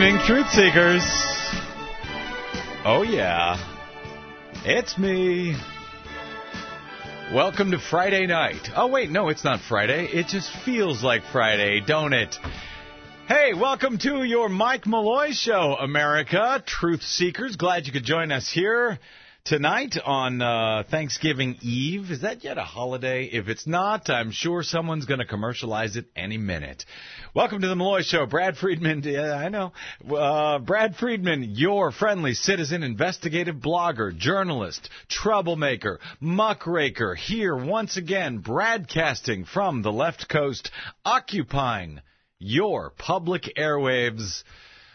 evening, Truth Seekers. Oh, yeah. It's me. Welcome to Friday night. Oh, wait, no, it's not Friday. It just feels like Friday, don't it? Hey, welcome to your Mike Malloy Show, America. Truth Seekers, glad you could join us here tonight on Thanksgiving Eve. Is that yet a holiday? If it's not, I'm sure someone's going to commercialize it any minute. Welcome to the Malloy Show. Brad Friedman, yeah, I know. Brad Friedman, your friendly citizen, investigative blogger, journalist, troublemaker, muckraker, here once again, broadcasting from the left coast, occupying your public airwaves.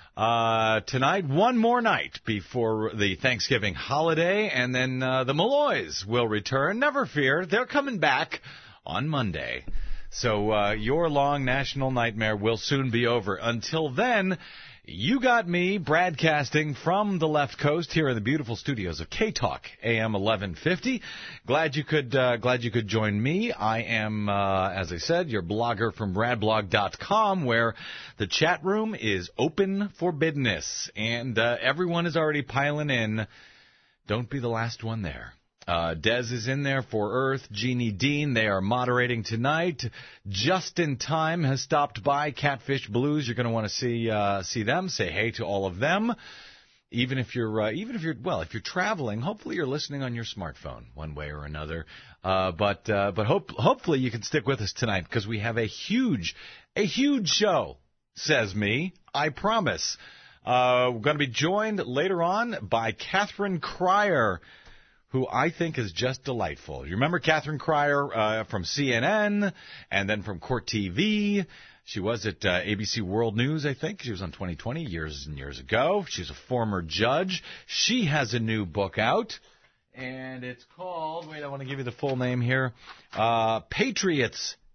Tonight, one more night before the Thanksgiving holiday, and then the Malloys will return. Never fear, they're coming back on Monday. So your long national nightmare will soon be over. Until then, you got me broadcasting from the left coast here in the beautiful studios of K-Talk AM 1150. Glad you could join me. I am, as I said, your blogger from bradblog.com, where the chat room is open for business, and everyone is already piling in. Don't be the last one there. Dez is in there for Earth. Jeannie Dean, they are moderating tonight. Justin Time has stopped by. Catfish Blues, you're going to want to see them. Say hey to all of them. Even if you're traveling, hopefully you're listening on your smartphone one way or another. But hopefully you can stick with us tonight, because we have a huge show, says me. I promise. We're going to be joined later on by Catherine Cryer, who I think is just delightful. You remember Catherine Cryer from CNN and then from Court TV. She was at ABC World News, I think. She was on 2020 years and years ago. She's a former judge. She has a new book out, and it's called, wait, I want to give you the full name here, Patriot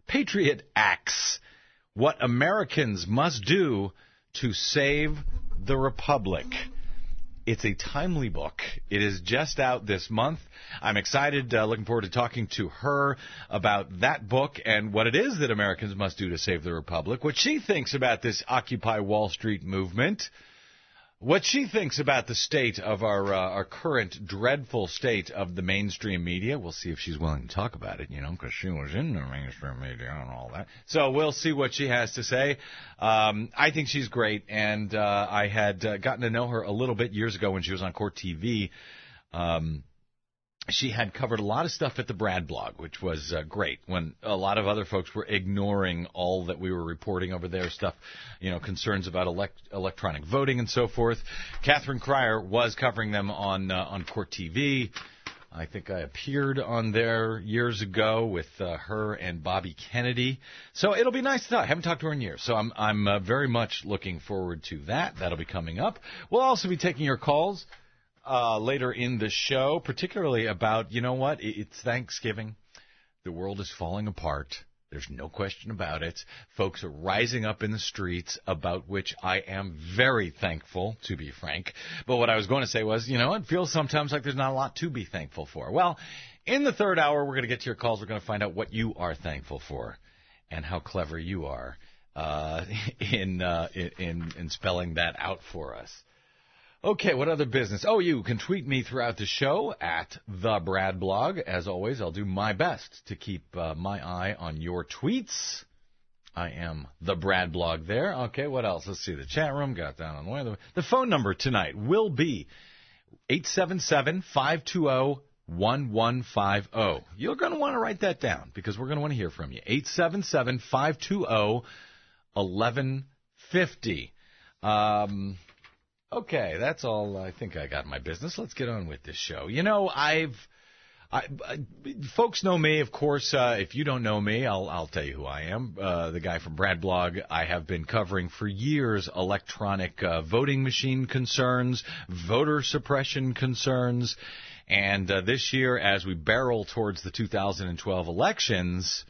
Acts, What Americans Must Do to Save the Republic. It's a timely book. It is just out this month. I'm excited, looking forward to talking to her about that book and what it is that Americans must do to save the Republic, what she thinks about this Occupy Wall Street movement, what she thinks about the state of our current dreadful state of the mainstream media. We'll see if she's willing to talk about it, because she was in the mainstream media and all that. So we'll see what she has to say. I think she's great, and I had gotten to know her a little bit years ago when she was on Court TV. She had covered a lot of stuff at the Brad blog, which was great, when a lot of other folks were ignoring all that we were reporting over there, stuff, concerns about electronic voting and so forth. Catherine Cryer was covering them on Court TV. I think I appeared on there years ago with her and Bobby Kennedy. So it'll be nice to talk. I haven't talked to her in years, so I'm very much looking forward to that. That'll be coming up. We'll also be taking your calls later in the show, particularly about, it's Thanksgiving. The world is falling apart. There's no question about it. Folks are rising up in the streets, about which I am very thankful, to be frank. But what I was going to say was, it feels sometimes like there's not a lot to be thankful for. Well, in the third hour, we're going to get to your calls. We're going to find out what you are thankful for and how clever you are in spelling that out for us. Okay, what other business? Oh, you can tweet me throughout the show at the Brad blog. As always, I'll do my best to keep my eye on your tweets. I am the Brad blog there. Okay, what else? Let's see. The chat room got down on one. The phone number tonight will be 877-520-1150. You're going to want to write that down, because we're going to want to hear from you. 877-520-1150. Okay, that's all. I think I got my business. Let's get on with this show. Folks know me, of course. If you don't know me, I'll tell you who I am. The guy from Brad Blog. I have been covering for years electronic voting machine concerns, voter suppression concerns, and this year, as we barrel towards the 2012 elections,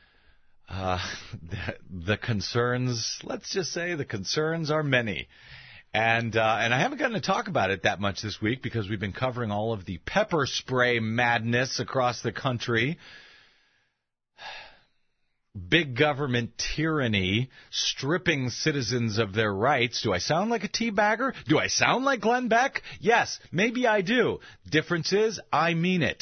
the concerns, let's just say the concerns are many. And I haven't gotten to talk about it that much this week, because we've been covering all of the pepper spray madness across the country. big government tyranny stripping citizens of their rights. Do I sound like a teabagger? Do I sound like Glenn Beck? Yes, maybe I do. Difference is, I mean it.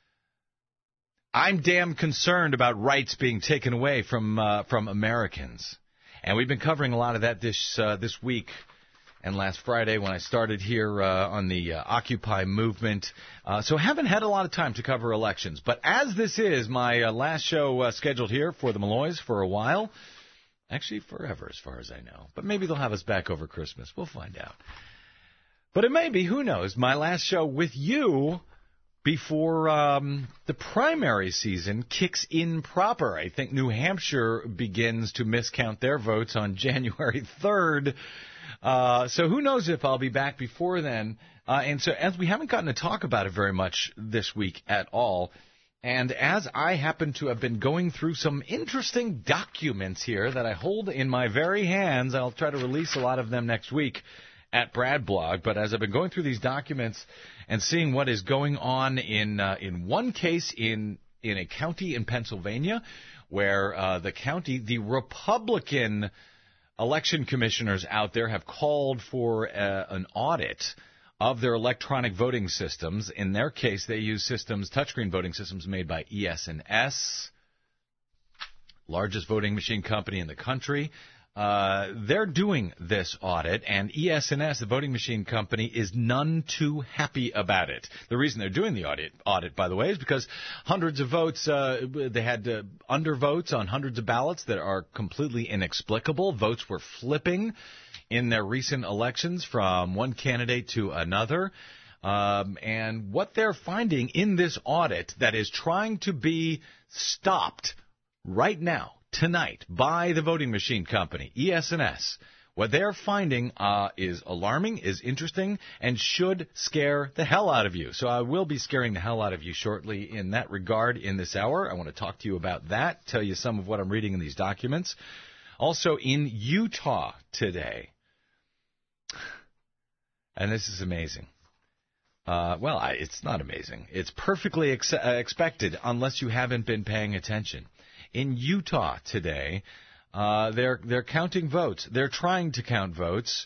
I'm damn concerned about rights being taken away from Americans. And we've been covering a lot of that this week and last Friday when I started here on the Occupy movement. So I haven't had a lot of time to cover elections. But as this is my last show scheduled here for the Malloys for a while, actually forever as far as I know, but maybe they'll have us back over Christmas. We'll find out. But it may be, who knows, my last show with you before the primary season kicks in proper. I think New Hampshire begins to miscount their votes on January 3rd. So who knows if I'll be back before then. And so as we haven't gotten to talk about it very much this week at all, and as I happen to have been going through some interesting documents here that I hold in my very hands, I'll try to release a lot of them next week at Bradblog, but as I've been going through these documents and seeing what is going on in one case in a county in Pennsylvania where the Republican election commissioners out there have called for an audit of their electronic voting systems. In their case, they use touchscreen voting systems made by ES&S, largest voting machine company in the country. They're doing this audit, and ES&S, the voting machine company, is none too happy about it. The reason they're doing the audit, by the way, is because hundreds of votes, they had undervotes on hundreds of ballots that are completely inexplicable. Votes were flipping in their recent elections from one candidate to another. And what they're finding in this audit that is trying to be stopped right now, tonight, by the voting machine company, ES&S, what they're finding is alarming, is interesting, and should scare the hell out of you. So I will be scaring the hell out of you shortly in that regard in this hour. I want to talk to you about that, tell you some of what I'm reading in these documents. Also in Utah today, and this is amazing. It's not amazing. It's perfectly expected unless you haven't been paying attention. In Utah today, they're counting votes. They're trying to count votes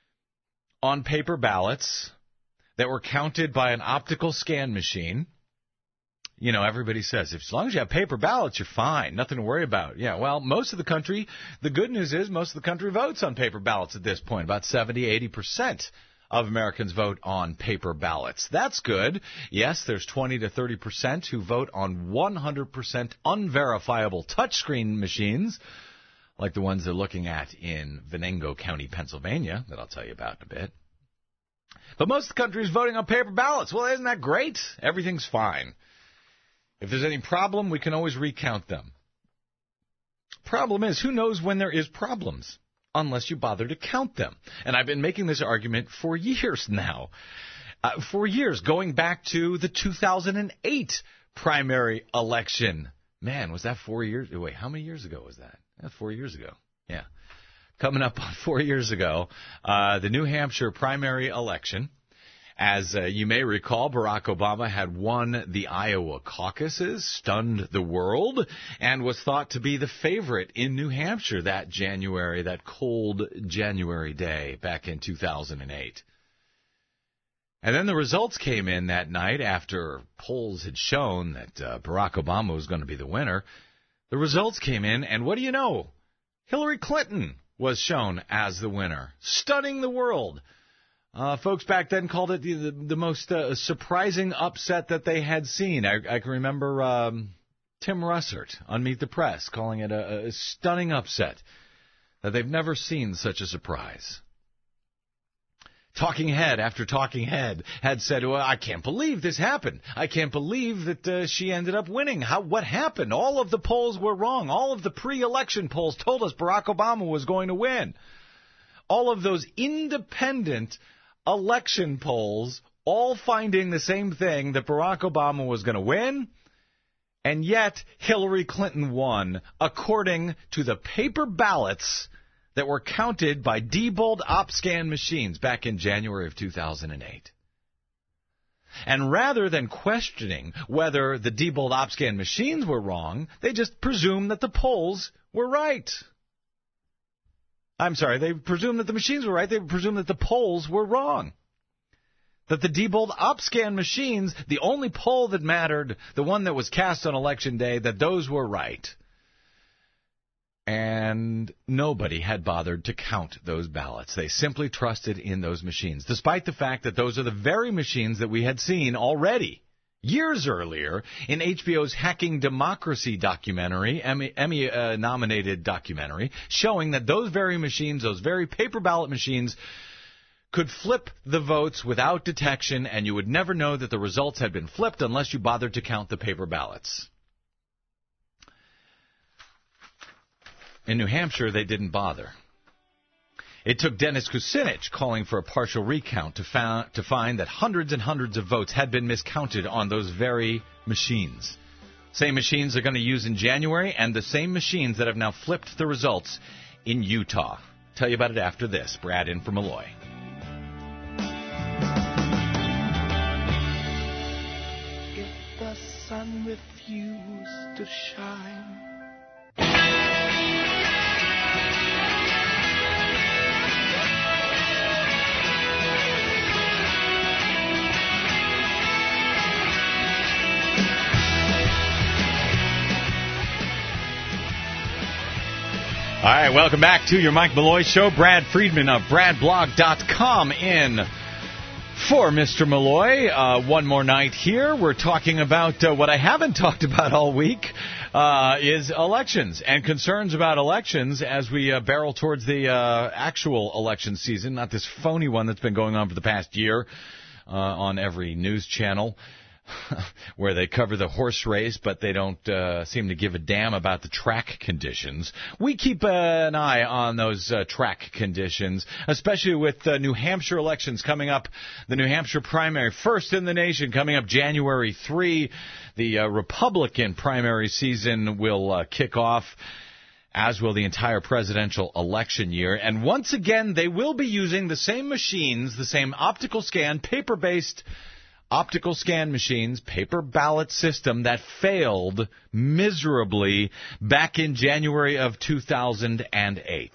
on paper ballots that were counted by an optical scan machine. You know, everybody says, as long as you have paper ballots, you're fine. Nothing to worry about. Yeah, well, most of the country, the good news is most of the country votes on paper ballots at this point. About 70, 80% of Americans vote on paper ballots. That's good. Yes, there's 20 to 30% who vote on 100% unverifiable touchscreen machines, like the ones they're looking at in Venango County, Pennsylvania, that I'll tell you about in a bit. But most of the country is voting on paper ballots. Well, isn't that great? Everything's fine. If there's any problem, we can always recount them. Problem is, who knows when there is problems? Unless you bother to count them. And I've been making this argument for years now. For years, going back to the 2008 primary election. Man, was that 4 years? Wait, how many years ago was that? 4 years ago. Yeah. Coming up on 4 years ago, the New Hampshire primary election. As you may recall, Barack Obama had won the Iowa caucuses, stunned the world, and was thought to be the favorite in New Hampshire that January, that cold January day back in 2008. And then the results came in that night after polls had shown that Barack Obama was going to be the winner. The results came in, and what do you know? Hillary Clinton was shown as the winner, stunning the world. Folks back then called it the most surprising upset that they had seen. I can remember Tim Russert on Meet the Press calling it a stunning upset, that they've never seen such a surprise. Talking Head after Talking Head had said, well, I can't believe this happened. I can't believe that she ended up winning. What happened? All of the polls were wrong. All of the pre-election polls told us Barack Obama was going to win. All of those independent election polls all finding the same thing, that Barack Obama was going to win, and yet Hillary Clinton won according to the paper ballots that were counted by Diebold OpScan machines back in January of 2008. And rather than questioning whether the Diebold OpScan machines were wrong, they just presumed that the polls were right. I'm sorry, they presumed that the machines were right. They presumed that the polls were wrong. That the Diebold OpScan machines, the only poll that mattered, the one that was cast on Election Day, that those were right. And nobody had bothered to count those ballots. They simply trusted in those machines, despite the fact that those are the very machines that we had seen already years earlier in HBO's Hacking Democracy documentary, Emmy-nominated documentary, showing that those very machines, those very paper ballot machines, could flip the votes without detection, and you would never know that the results had been flipped unless you bothered to count the paper ballots. In New Hampshire, they didn't bother. It took Dennis Kucinich calling for a partial recount to find that hundreds and hundreds of votes had been miscounted on those very machines. Same machines they're going to use in January, and the same machines that have now flipped the results in Utah. Tell you about it after this. Brad in for Malloy. If the sun refused to shine, all right, welcome back to your Mike Malloy Show. Brad Friedman of BradBlog.com in for Mr. Malloy. One more night here. We're talking about what I haven't talked about all week is elections and concerns about elections as we barrel towards the actual election season, not this phony one that's been going on for the past year on every news channel. Where they cover the horse race, but they don't seem to give a damn about the track conditions. We keep an eye on those track conditions, especially with New Hampshire elections coming up. The New Hampshire primary, first in the nation, coming up January 3. The Republican primary season will kick off, as will the entire presidential election year. And once again, they will be using the same machines, the same optical scan, paper-based optical scan machines, paper ballot system that failed miserably back in January of 2008.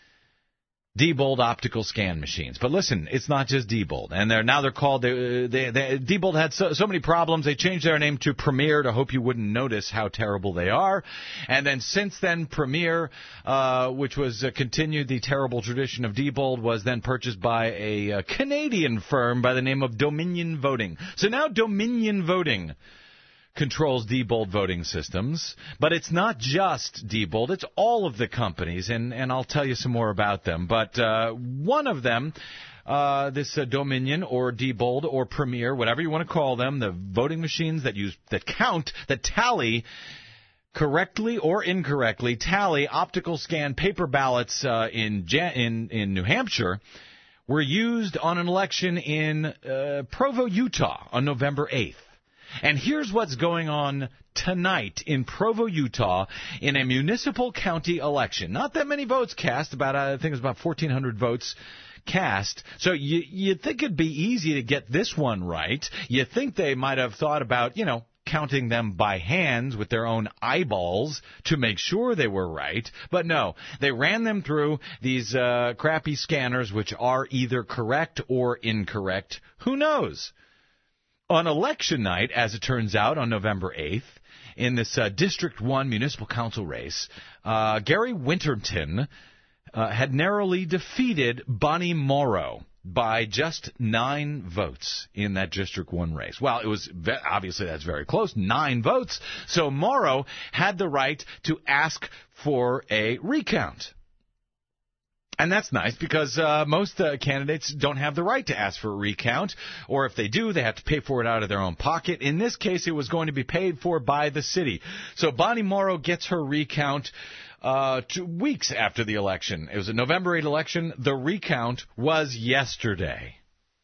Diebold optical scan machines. But listen, it's not just Diebold. And they're called, Diebold had so many problems, they changed their name to Premier to hope you wouldn't notice how terrible they are. And then since then, Premier, which was continued the terrible tradition of Diebold, was then purchased by a Canadian firm by the name of Dominion Voting. So now Dominion Voting controls Diebold voting systems, but it's not just Diebold, it's all of the companies, and I'll tell you some more about them. But one of them, this Dominion or Diebold or Premier, whatever you want to call them, the voting machines that count, that tally correctly or incorrectly, tally optical scan paper ballots in New Hampshire, were used on an election in Provo, Utah on November 8th. And here's what's going on tonight in Provo, Utah, in a municipal county election. Not that many votes cast, I think it was about 1,400 votes cast. So you'd think it'd be easy to get this one right. You'd think they might have thought about, counting them by hands with their own eyeballs to make sure they were right. But no, they ran them through these crappy scanners, which are either correct or incorrect. Who knows? On election night, as it turns out, on November 8th, in this District 1 municipal council race, Gary Winterton had narrowly defeated Bonnie Morrow by just 9 votes in that District 1 race. Well, it was obviously that's very close, 9 votes. So Morrow had the right to ask for a recount. And that's nice because most candidates don't have the right to ask for a recount, or if they do, they have to pay for it out of their own pocket. In this case, it was going to be paid for by the city. So Bonnie Morrow gets her recount 2 weeks after the election. It was a November 8 election. The recount was yesterday.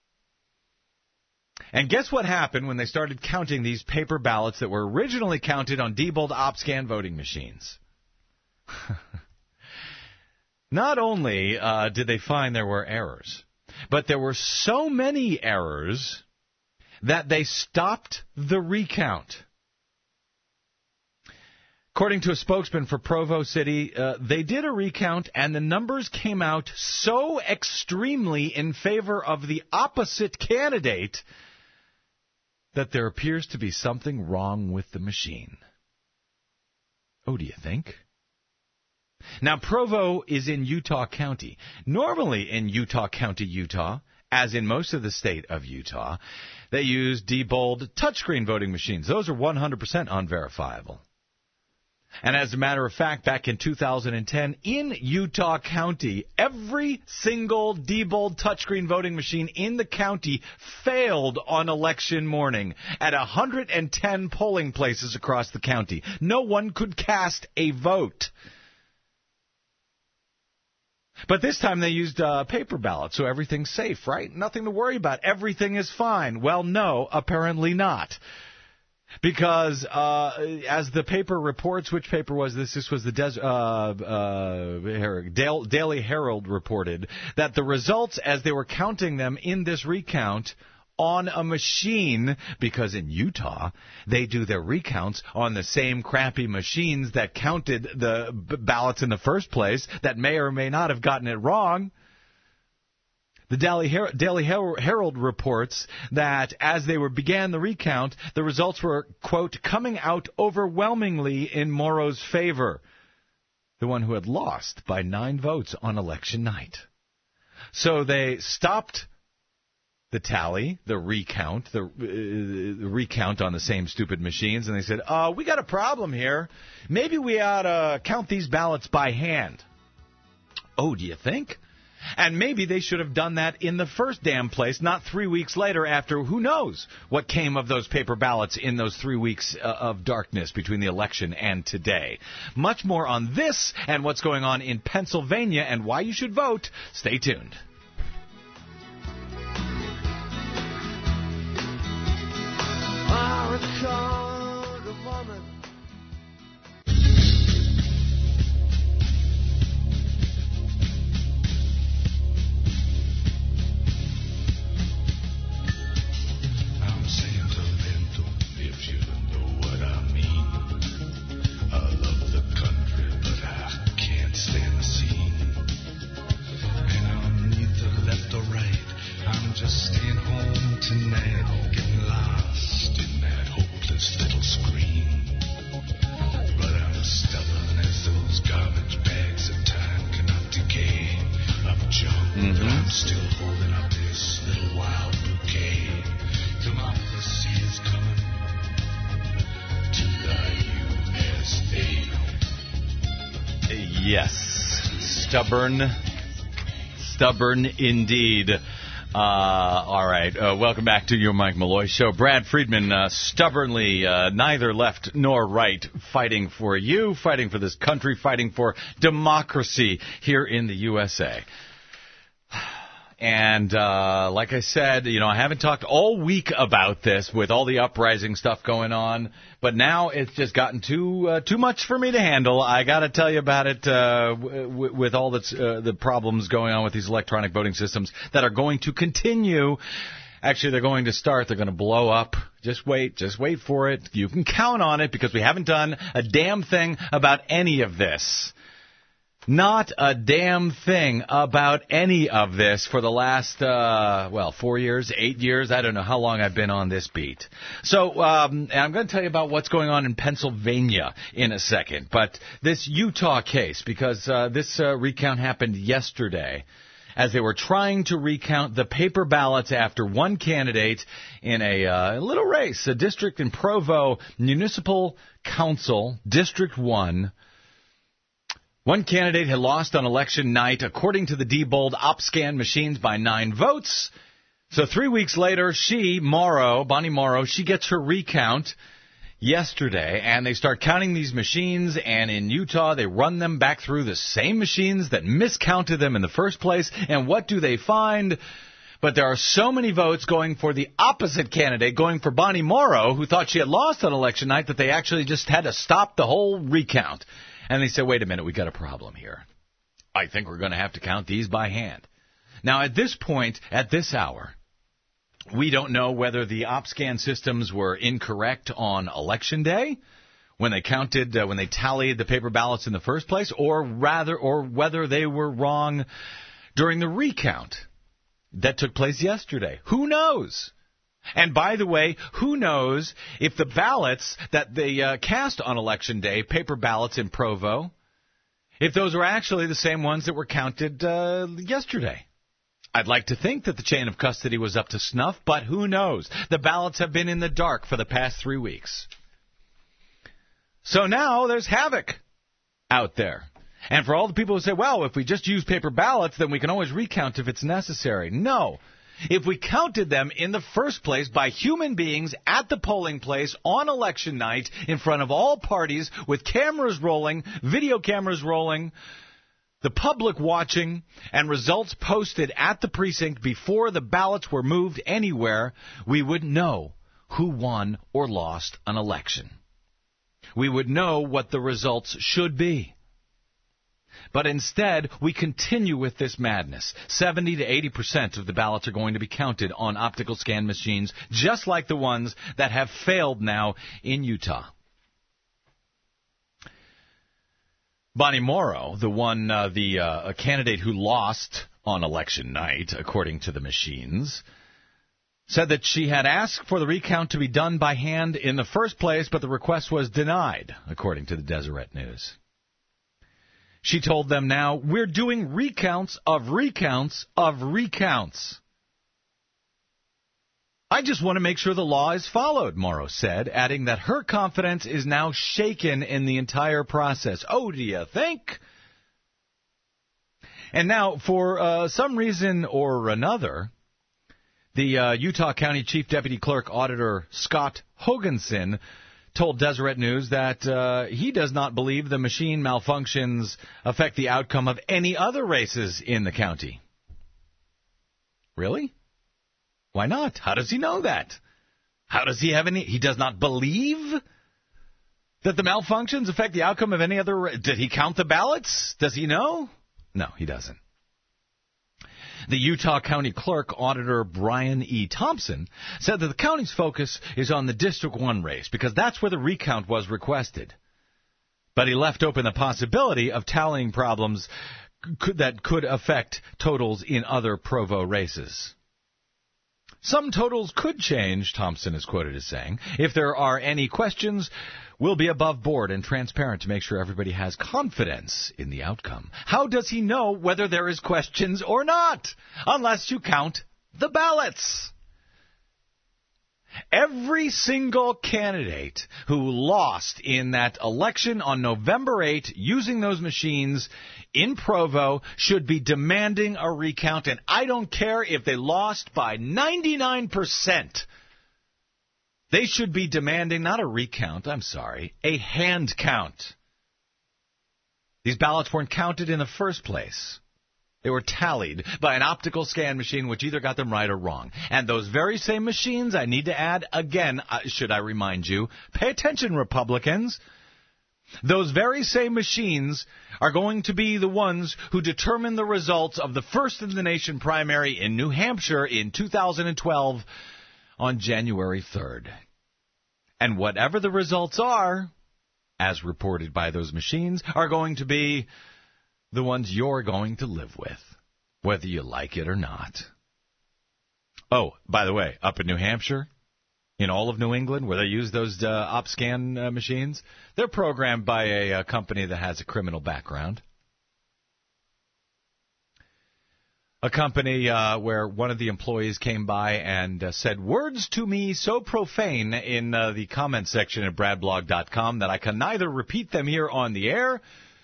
And guess what happened when they started counting these paper ballots that were originally counted on Diebold OpScan voting machines? Not only did they find there were errors, but there were so many errors that they stopped the recount. According to a spokesman for Provo City, they did a recount, and the numbers came out so extremely in favor of the opposite candidate that there appears to be something wrong with the machine. Oh, do you think? Now, Provo is in Utah County. Normally in Utah County, Utah, as in most of the state of Utah, they use Diebold touchscreen voting machines. Those are 100% unverifiable. And as a matter of fact, back in 2010, in Utah County, every single Diebold touchscreen voting machine in the county failed on election morning at 110 polling places across the county. No one could cast a vote. But this time they used paper ballots, so everything's safe, right? Nothing to worry about. Everything is fine. Well, no, apparently not. Because as the paper reports, which paper was this? This was the Daily Herald reported that the results, as they were counting them in this recount, on a machine, because in Utah they do their recounts on the same crappy machines that counted the ballots in the first place that may or may not have gotten it wrong. The Daily Herald reports that as they began the recount, the results were, quote, coming out overwhelmingly in Morrow's favor, the one who had lost by 9 votes on election night. So they stopped the tally, the recount on the same stupid machines, and they said, we got a problem here. Maybe we ought to count these ballots by hand. Oh, do you think? And maybe they should have done that in the first damn place, not 3 weeks later after who knows what came of those paper ballots in those 3 weeks of darkness between the election and today. Much more on this and what's going on in Pennsylvania and why you should vote. Stay tuned. Just staying home tonight, getting lost in that hopeless little screen. But I'm stubborn as those garbage bags of time cannot decay. Of junk, but I'm still holding up this little wild bouquet. Democracy is coming to the USA. Yes, stubborn indeed. All right. Welcome back to your Mike Malloy Show. Brad Friedman, stubbornly neither left nor right, fighting for you, fighting for this country, fighting for democracy here in the USA. And like I said, I haven't talked all week about this with all the uprising stuff going on, but now it's just gotten too much for me to handle. I got to tell you about it with all the problems going on with these electronic voting systems that are going to continue. Actually, they're going to start. They're going to blow up. Just wait for it. You can count on it because we haven't done a damn thing about any of this. Not a damn thing about any of this for the last, 4 years, 8 years. I don't know how long I've been on this beat. So, and I'm going to tell you about what's going on in Pennsylvania in a second. But this Utah case, because this recount happened yesterday, as they were trying to recount the paper ballots after one candidate in a little race, a district in Provo Municipal Council, District 1. One candidate had lost on election night, according to the Diebold OpScan machines, by 9 votes. So 3 weeks later, Bonnie Morrow, she gets her recount yesterday, and they start counting these machines, and in Utah, they run them back through the same machines that miscounted them in the first place, and what do they find? But there are so many votes going for the opposite candidate, going for Bonnie Morrow, who thought she had lost on election night, that they actually just had to stop the whole recount. And they said, wait a minute, we got a problem here. I think we're going to have to count these by hand. Now, at this point, at this hour, We don't know whether the OpScan systems were incorrect on Election Day when they counted, when they tallied the paper ballots in the first place, or whether they were wrong during the recount that took place yesterday. Who knows? And by the way, who knows if the ballots that they cast on Election Day, paper ballots in Provo, if those are actually the same ones that were counted yesterday. I'd like to think that the chain of custody was up to snuff, but who knows? The ballots have been in the dark for the past 3 weeks. So now there's havoc out there. And for all the people who say, well, if we just use paper ballots, then we can always recount if it's necessary. No. If we counted them in the first place by human beings at the polling place on election night in front of all parties with cameras rolling, video cameras rolling, the public watching, and results posted at the precinct before the ballots were moved anywhere, we would know who won or lost an election. We would know what the results should be. But instead, we continue with this madness. 70 to 80% of the ballots are going to be counted on optical scan machines, just like the ones that have failed now in Utah. Bonnie Morrow, the candidate who lost on election night, according to the machines, said that she had asked for the recount to be done by hand in the first place, but the request was denied, according to the Deseret News. She told them now, we're doing recounts of recounts of recounts. I just want to make sure the law is followed, Morrow said, adding that her confidence is now shaken in the entire process. Oh, do you think? And now, for some reason or another, the Utah County Chief Deputy Clerk Auditor Scott Hoganson told Deseret News that he does not believe the machine malfunctions affect the outcome of any other races in the county. Really? Why not? How does he know that? How does he have any... He does not believe that the malfunctions affect the outcome of any other... Did he count the ballots? Does he know? No, he doesn't. The Utah County Clerk Auditor Brian E. Thompson said that the county's focus is on the District 1 race because that's where the recount was requested. But he left open the possibility of tallying problems that could affect totals in other Provo races. Some totals could change, Thompson is quoted as saying. If there are any questions, we'll be above board and transparent to make sure everybody has confidence in the outcome. How does he know whether there is questions or not? Unless you count the ballots. Every single candidate who lost in that election on November 8 using those machines in Provo should be demanding a recount, and I don't care if they lost by 99%. They should be demanding not a recount, a hand count. These ballots weren't counted in the first place. They were tallied by an optical scan machine which either got them right or wrong. And those very same machines, I need to add, again, should I remind you, pay attention, Republicans. Those very same machines are going to be the ones who determine the results of the first-in-the-nation primary in New Hampshire in 2012 on January 3rd. And whatever the results are, as reported by those machines, are going to be the ones you're going to live with, whether you like it or not. Oh, by the way, up in New Hampshire, in all of New England, where they use those OpScan machines, they're programmed by a company that has a criminal background. A company where one of the employees came by and said words to me so profane in the comment section at bradblog.com that I can neither repeat them here on the air,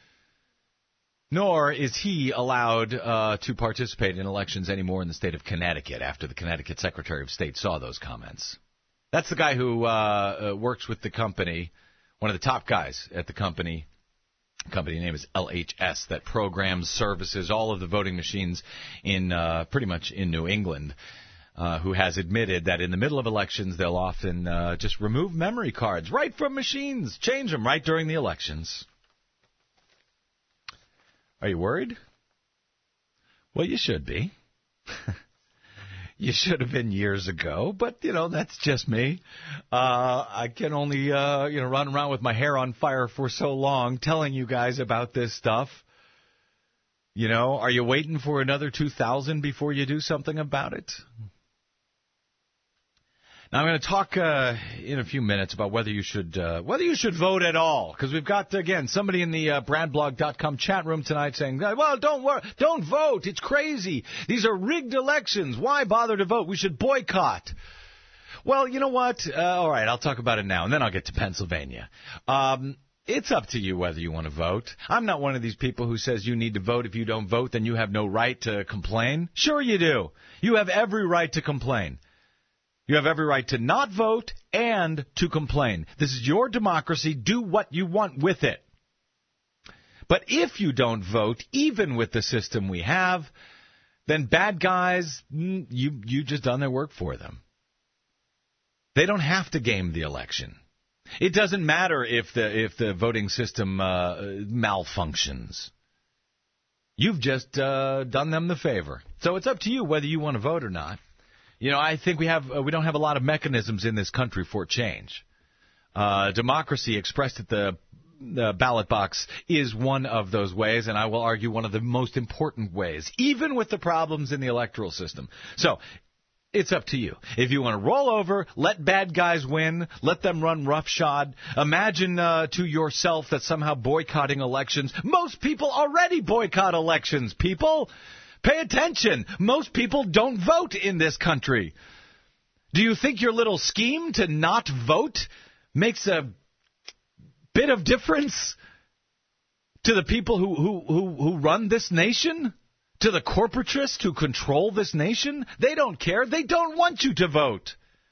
nor is he allowed to participate in elections anymore in the state of Connecticut after the Connecticut Secretary of State saw those comments. That's the guy who works with the company, one of the top guys at the company. The company name is LHS, that programs, services, all of the voting machines in pretty much in New England, who has admitted that in the middle of elections they'll often just remove memory cards right from machines, change them right during the elections. Are you worried? Well, you should be. You should have been years ago, but, that's just me. I can only, run around with my hair on fire for so long telling you guys about this stuff. Are you waiting for another 2000 before you do something about it? Now, I'm going to talk in a few minutes about whether you should vote at all, because we've got, again, somebody in the BradBlog.com chat room tonight saying, well, don't vote. It's crazy. These are rigged elections. Why bother to vote? We should boycott. Well, you know what? All right, I'll talk about it now, and then I'll get to Pennsylvania. It's up to you whether you want to vote. I'm not one of these people who says you need to vote. If you don't vote, then you have no right to complain. Sure you do. You have every right to complain. You have every right to not vote and to complain. This is your democracy. Do what you want with it. But if you don't vote, even with the system we have, then bad guys, you just done their work for them. They don't have to game the election. It doesn't matter if the voting system malfunctions. You've just done them the favor. So it's up to you whether you want to vote or not. I think we don't have a lot of mechanisms in this country for change. Democracy expressed at the ballot box is one of those ways, and I will argue one of the most important ways, even with the problems in the electoral system. So it's up to you. If you want to roll over, let bad guys win, let them run roughshod. Imagine to yourself that somehow boycotting elections. Most people already boycott elections, people. Pay attention. Most people don't vote in this country. Do you think your little scheme to not vote makes a bit of difference to the people who run this nation? To the corporatists who control this nation? They don't care. They don't want you to vote.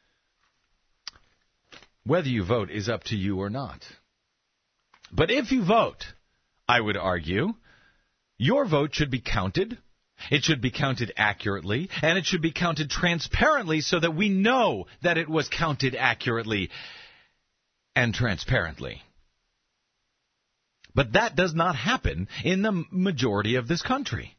Whether you vote is up to you or not. But if you vote, I would argue, your vote should be counted. It should be counted accurately, and it should be counted transparently so that we know that it was counted accurately and transparently. But that does not happen in the majority of this country.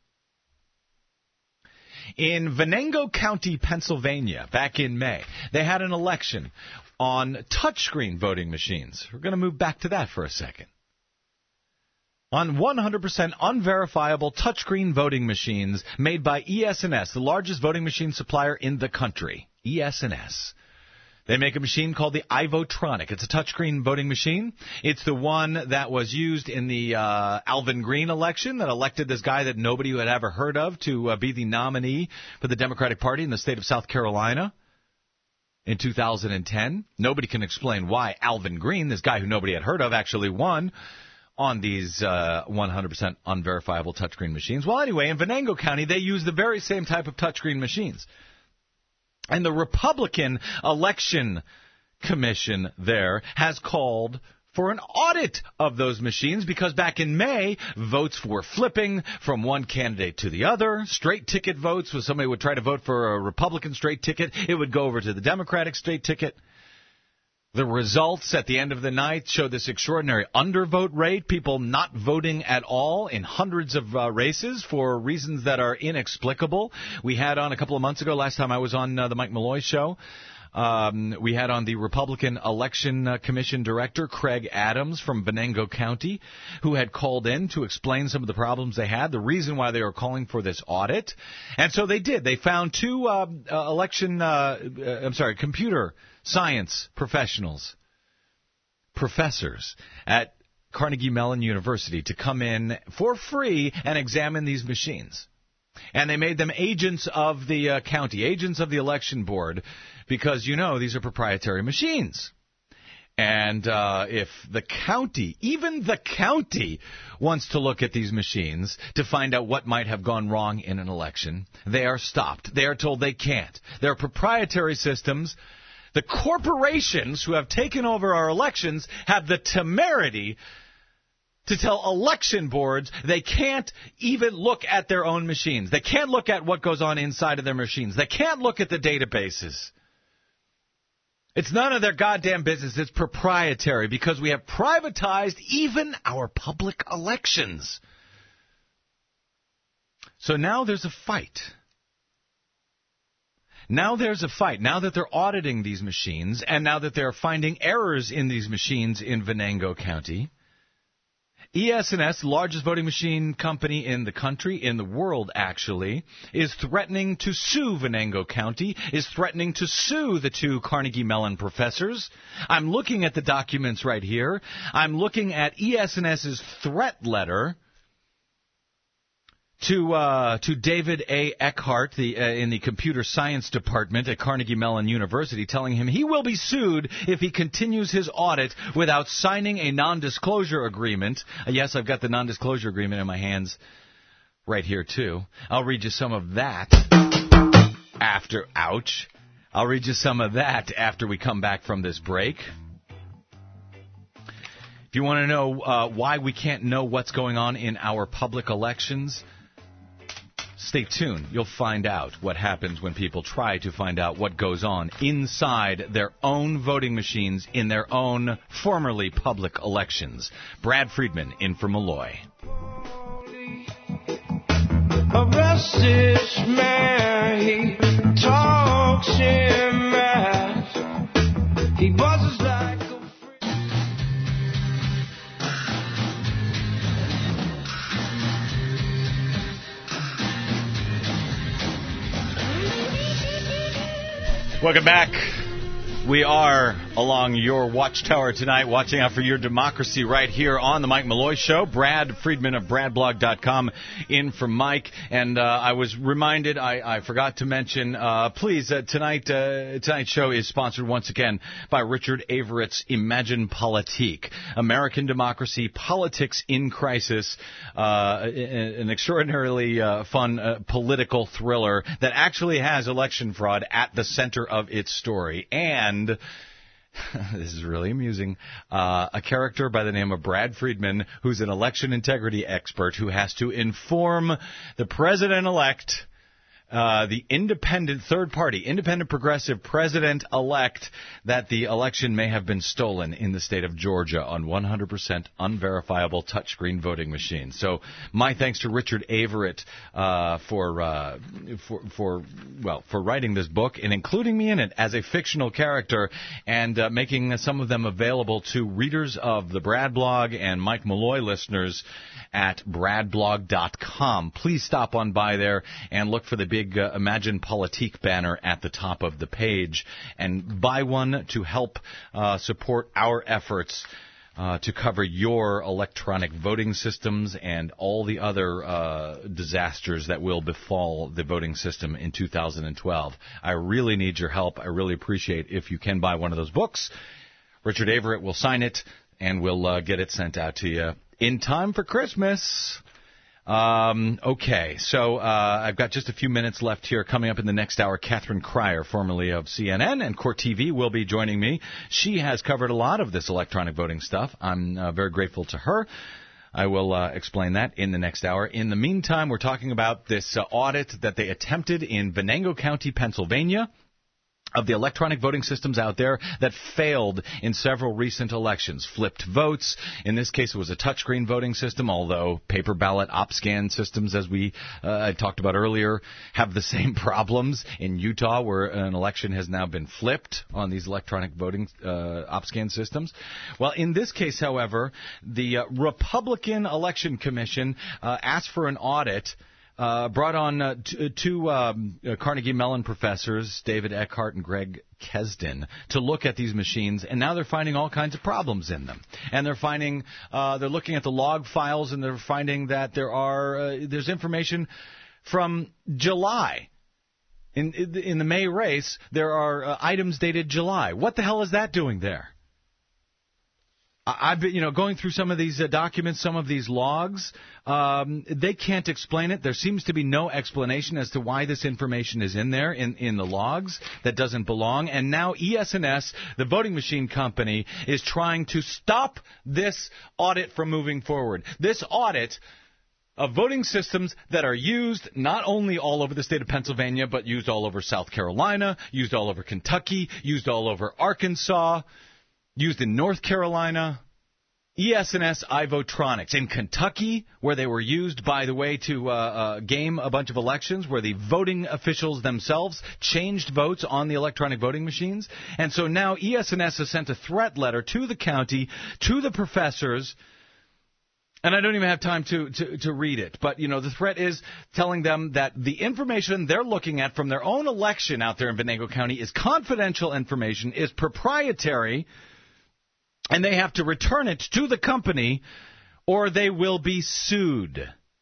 In Venango County, Pennsylvania, back in May, they had an election on touchscreen voting machines. We're going to move back to that for a second. On 100% unverifiable touchscreen voting machines made by ES&S, the largest voting machine supplier in the country. ES&S. They make a machine called the iVotronic. It's a touchscreen voting machine. It's the one that was used in the Alvin Green election that elected this guy that nobody had ever heard of to be the nominee for the Democratic Party in the state of South Carolina in 2010. Nobody can explain why Alvin Green, this guy who nobody had heard of, actually won on these 100% unverifiable touchscreen machines. Well, anyway, in Venango County, they use the very same type of touchscreen machines. And the Republican Election Commission there has called for an audit of those machines because back in May, votes were flipping from one candidate to the other. Straight ticket votes, when somebody would try to vote for a Republican straight ticket, it would go over to the Democratic straight ticket. The results at the end of the night show this extraordinary undervote rate, people not voting at all in hundreds of races for reasons that are inexplicable. We had on a couple of months ago, last time I was on the Mike Malloy show, we had on the Republican Election Commission Director, Craig Adams from Venango County, who had called in to explain some of the problems they had, the reason why they were calling for this audit. And so they did. They found two computer science professionals, professors at Carnegie Mellon University to come in for free and examine these machines. And they made them agents of the county, agents of the election board, because, these are proprietary machines. And if the county, even the county, wants to look at these machines to find out what might have gone wrong in an election, they are stopped. They are told they can't. They're proprietary systems. The corporations who have taken over our elections have the temerity to tell election boards they can't even look at their own machines. They can't look at what goes on inside of their machines. They can't look at the databases. It's none of their goddamn business. It's proprietary because we have privatized even our public elections. So now there's a fight. Now there's a fight. Now that they're auditing these machines, and now that they're finding errors in these machines in Venango County, ES&S, the largest voting machine company in the country, in the world actually, is threatening to sue Venango County, is threatening to sue the two Carnegie Mellon professors. I'm looking at the documents right here. I'm looking at ES&S's threat letter to David A. Eckhart in the computer science department at Carnegie Mellon University, telling him he will be sued if he continues his audit without signing a non-disclosure agreement. Yes, I've got the non-disclosure agreement in my hands right here, too. I'll read you some of that after, ouch. I'll read you some of that after we come back from this break. If you want to know why we can't know what's going on in our public elections, stay tuned. You'll find out what happens when people try to find out what goes on inside their own voting machines in their own formerly public elections. Brad Friedman in for Malloy. A restless man, he talks in mass. He buzzes like a Welcome back. We are along your watchtower tonight, watching out for your democracy right here on the Mike Malloy Show. Brad Friedman of BradBlog.com in for Mike. And I was reminded, I forgot to mention, please, tonight's show is sponsored once again by Richard Averett's Imagine Politique, American Democracy, Politics in Crisis, an extraordinarily fun political thriller that actually has election fraud at the center of its story. And this is really amusing, a character by the name of Brad Friedman, who's an election integrity expert who has to inform the president-elect, the independent third party, independent progressive president-elect, that the election may have been stolen in the state of Georgia on 100% unverifiable touchscreen voting machines. So my thanks to Richard Averett for writing this book and including me in it as a fictional character and making some of them available to readers of the Brad Blog and Mike Malloy listeners at bradblog.com. Please stop on by there and look for the big Imagine Politique banner at the top of the page and buy one to help support our efforts to cover your electronic voting systems and all the other disasters that will befall the voting system in 2012. I really need your help. I really appreciate if you can buy one of those books. Richard Averett will sign it, and we'll get it sent out to you in time for Christmas. Okay, so I've got just a few minutes left here. Coming up in the next hour, Catherine Cryer, formerly of CNN and Court TV, will be joining me. She has covered a lot of this electronic voting stuff. I'm very grateful to her. I will explain that in the next hour. In the meantime, we're talking about this audit that they attempted in Venango County, Pennsylvania, of the electronic voting systems out there that failed in several recent elections. Flipped votes. In this case, it was a touchscreen voting system, although paper ballot OpScan systems, as we talked about earlier, have the same problems. In Utah, where an election has now been flipped on these electronic voting OpScan systems. Well, in this case, however, the Republican Election Commission asked for an audit, brought on two Carnegie Mellon professors, David Eckhart and Greg Kesden, to look at these machines, and now they're finding all kinds of problems in them. And they're finding, they're looking at the log files, and they're finding that there's information from July. In the May race, there are items dated July. What the hell is that doing there? I've been, going through some of these documents, some of these logs. They can't explain it. There seems to be no explanation as to why this information is in there in the logs that doesn't belong. And now ES&S, the voting machine company, is trying to stop this audit from moving forward. This audit of voting systems that are used not only all over the state of Pennsylvania, but used all over South Carolina, used all over Kentucky, used all over Arkansas, used in North Carolina, ES&S iVotronics in Kentucky, where they were used, by the way, to game a bunch of elections, where the voting officials themselves changed votes on the electronic voting machines. And so now ES&S has sent a threat letter to the county, to the professors, and I don't even have time to read it. But, you know, the threat is telling them that the information they're looking at from their own election out there in Venango County is confidential information, is proprietary, and they have to return it to the company or they will be sued.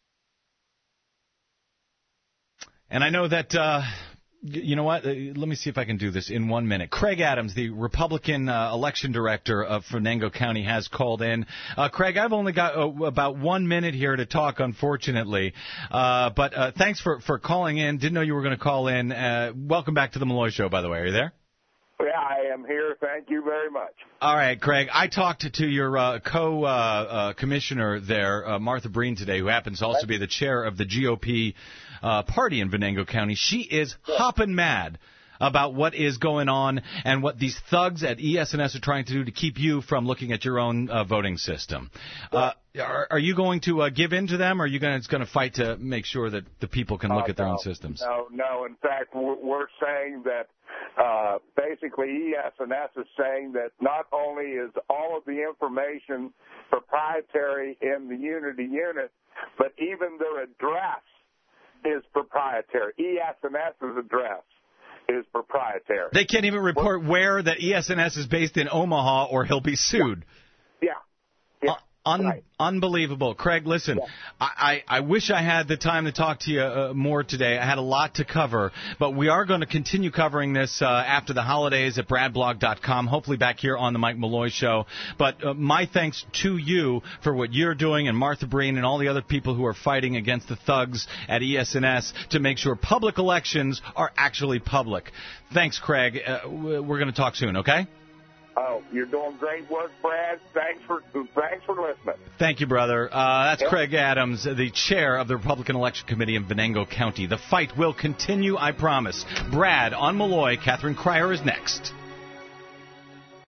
And I know that, you know what, let me see if I can do this in 1 minute. Craig Adams, the Republican election director of Venango County, has called in. Craig, I've only got about 1 minute here to talk, unfortunately. But thanks for calling in. Didn't know you were going to call in. Welcome back to the Malloy Show, by the way. Are you there? Yeah, I am here. Thank you very much. All right, Craig. I talked to your co-commissioner there, Martha Breen, today, who happens to also be the chair of the GOP party in Venango County. She is hopping mad about what is going on and what these thugs at ES&S are trying to do to keep you from looking at your own voting system. Are you going to give in to them, or are you going to fight to make sure that the people can look at their own systems? No. In fact, we're saying that basically ES&S is saying that not only is all of the information proprietary in the Unity unit, but even their address is proprietary. ES&S's address is proprietary. They can't even report where that ES&S is based in Omaha, or he'll be sued. Yeah. Right. Unbelievable. Craig, listen, I wish I had the time to talk to you more today. I had a lot to cover, but we are going to continue covering this after the holidays at bradblog.com, hopefully back here on the Mike Malloy Show. But my thanks to you for what you're doing, and Martha Breen and all the other people who are fighting against the thugs at ES&S to make sure public elections are actually public. Thanks, Craig. We're going to talk soon, okay? Oh, you're doing great work, Brad. Thanks for listening. Thank you, brother. That's Craig Adams, the chair of the Republican Election Committee in Venango County. The fight will continue, I promise. Brad on Malloy. Catherine Cryer is next.